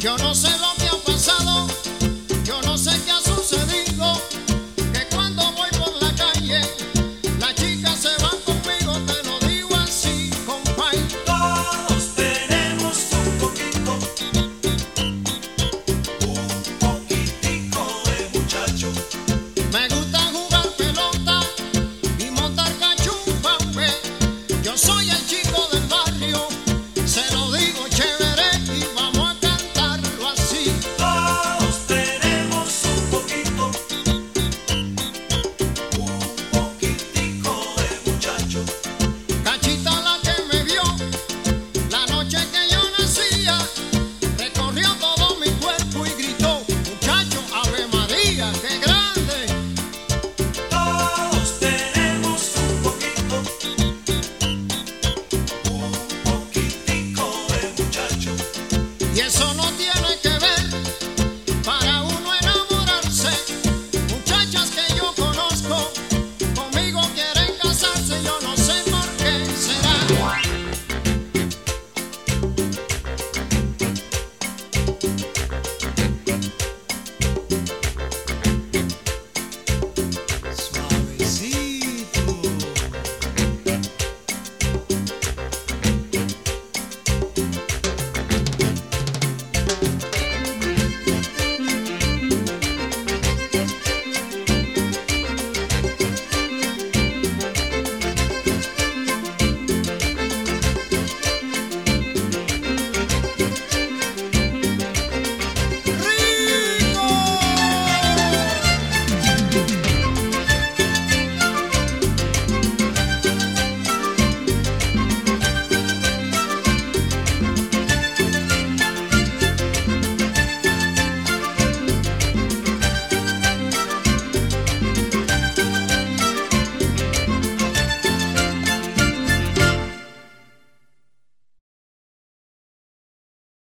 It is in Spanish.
Yo no sé lo que ha pasado, yo no sé qué ha sucedido, que cuando voy por la calle, las chicas se van conmigo, te lo digo así, compay. Todos tenemos un poquitico de muchacho. Me gusta jugar pelota y montar cachumba, yo soy el chico del barrio, se lo digo chévere y vamos a cantarlo así. Todos tenemos un poquitico de muchacho. Cachita la que me vio la noche que yo nacía, recorrió todo mi cuerpo y gritó: muchacho, Ave María, qué grande. Todos tenemos un poquitico de muchacho. Y eso no tiene